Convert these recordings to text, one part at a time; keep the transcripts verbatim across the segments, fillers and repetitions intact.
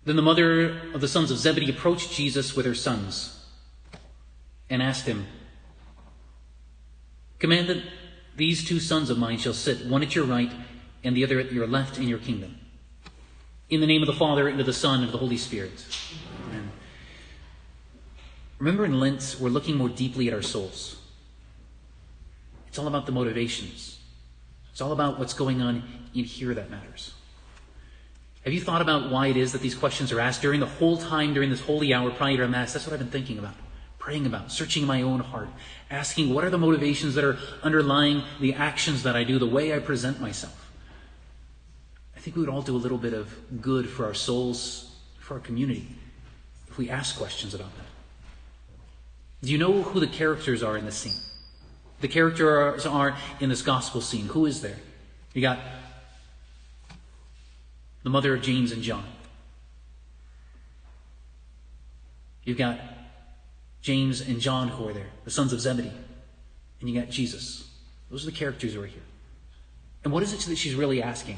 Then the mother of the sons of Zebedee approached Jesus with her sons and asked him, "Command that these two sons of mine shall sit, one at your right and the other at your left in your kingdom. In the name of the Father, and of the Son, and of the Holy Spirit." Amen. Remember, in Lent, we're looking more deeply at our souls. It's all about the motivations. It's all about what's going on in here that matters. Have you thought about why it is that these questions are asked during the whole time, during this holy hour prior to Mass? That's what I've been thinking about, praying about, searching my own heart, asking what are the motivations that are underlying the actions that I do, the way I present myself. I think we would all do a little bit of good for our souls, for our community, if we ask questions about that. Do you know who the characters are in this scene? The characters are in this gospel scene. Who is there? You got the mother of James and John. You've got James and John who are there, the sons of Zebedee. And you got Jesus. Those are the characters who are here. And what is it that she's really asking?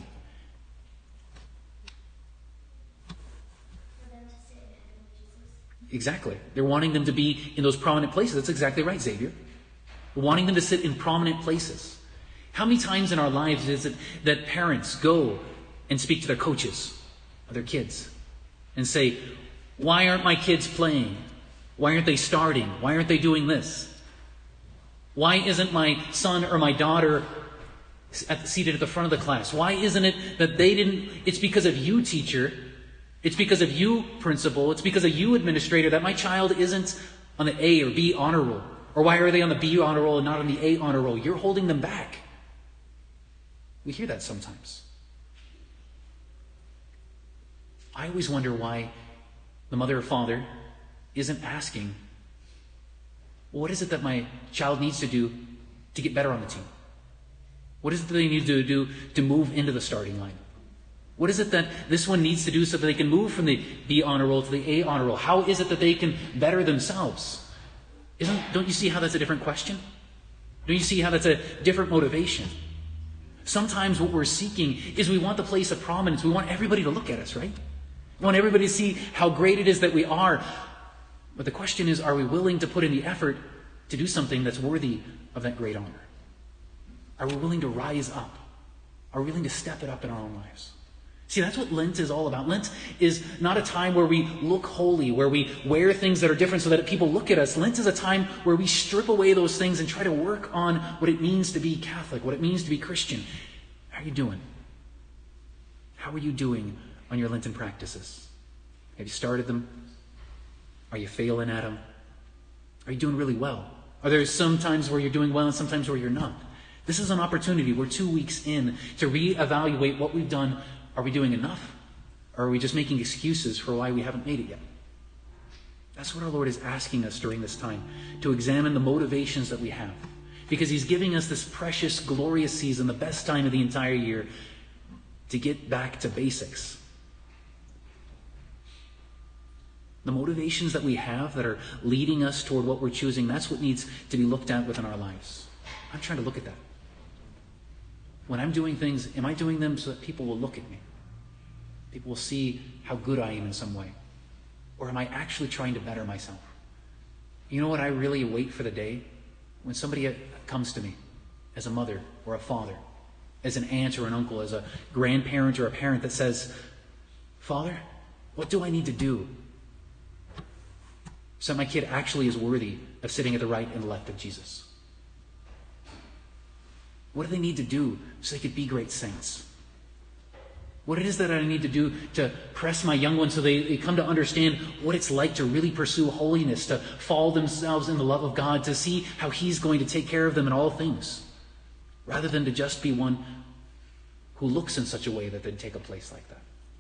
For them to sit at the head of Jesus. Exactly. They're wanting them to be in those prominent places. That's exactly right, Xavier. We're wanting them to sit in prominent places. How many times in our lives is it that parents go and speak to their coaches of their kids and say, "Why aren't my kids playing? Why aren't they starting? Why aren't they doing this? Why isn't my son or my daughter at, seated at the front of the class? Why isn't it that they didn't..." It's because of you, teacher. It's because of you, principal. It's because of you, administrator, that my child isn't on the A or B honor roll. Or why are they on the B honor roll and not on the A honor roll? You're holding them back. We hear that sometimes. I always wonder why the mother or father isn't asking, well, what is it that my child needs to do to get better on the team? What is it that they need to do to move into the starting line? What is it that this one needs to do so that they can move from the B honor roll to the A honor roll? How is it that they can better themselves? Isn't, don't you see how that's a different question? Don't you see how that's a different motivation? Sometimes what we're seeking is we want the place of prominence. We want everybody to look at us, right? We want everybody to see how great it is that we are. But the question is, are we willing to put in the effort to do something that's worthy of that great honor? Are we willing to rise up? Are we willing to step it up in our own lives? See, that's what Lent is all about. Lent is not a time where we look holy, where we wear things that are different so that people look at us. Lent is a time where we strip away those things and try to work on what it means to be Catholic, what it means to be Christian. How are you doing? How are you doing on your Lenten practices? Have you started them? Are you failing at them? Are you doing really well? Are there some times where you're doing well and sometimes where you're not? This is an opportunity. We're two weeks in to reevaluate what we've done. Are we doing enough? Or are we just making excuses for why we haven't made it yet? That's what our Lord is asking us during this time, to examine the motivations that we have. Because He's giving us this precious, glorious season, the best time of the entire year, to get back to basics. The motivations that we have that are leading us toward what we're choosing, that's what needs to be looked at within our lives. I'm trying to look at that. When I'm doing things, am I doing them so that people will look at me? People will see how good I am in some way. Or am I actually trying to better myself? You know what I really wait for the day? When somebody comes to me as a mother or a father, as an aunt or an uncle, as a grandparent or a parent that says, "Father, what do I need to do so my kid actually is worthy of sitting at the right and the left of Jesus? What do they need to do so they could be great saints? What it is that I need to do to press my young ones so they, they come to understand what it's like to really pursue holiness, to fall themselves in the love of God, to see how He's going to take care of them in all things, rather than to just be one who looks in such a way that they'd take a place like that."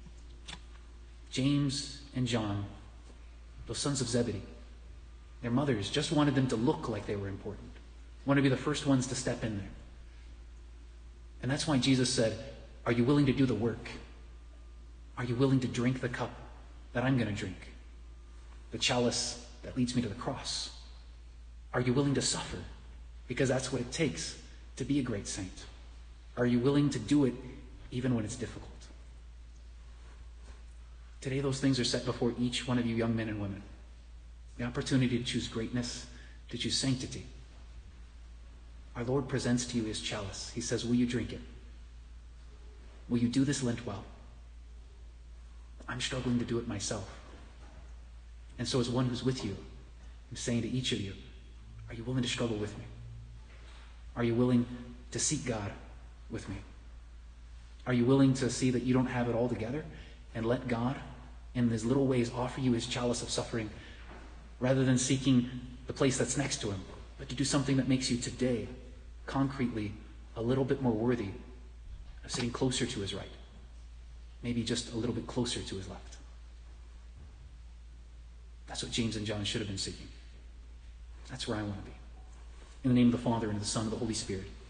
James and John, those sons of Zebedee, their mothers just wanted them to look like they were important, wanted to be the first ones to step in there. And that's why Jesus said, are you willing to do the work? Are you willing to drink the cup that I'm going to drink? The chalice that leads me to the cross? Are you willing to suffer? Because that's what it takes to be a great saint. Are you willing to do it even when it's difficult? Today those things are set before each one of you young men and women. The opportunity to choose greatness, to choose sanctity. Our Lord presents to you his chalice. He says, will you drink it? Will you do this Lent well? I'm struggling to do it myself. And so as one who's with you, I'm saying to each of you, are you willing to struggle with me? Are you willing to seek God with me? Are you willing to see that you don't have it all together and let God, in his little ways, offer you his chalice of suffering rather than seeking the place that's next to him, but to do something that makes you today, concretely, a little bit more worthy of sitting closer to his right, maybe just a little bit closer to his left. That's what James and John should have been seeking. That's where I want to be. In the name of the Father, and of the Son, and of the Holy Spirit.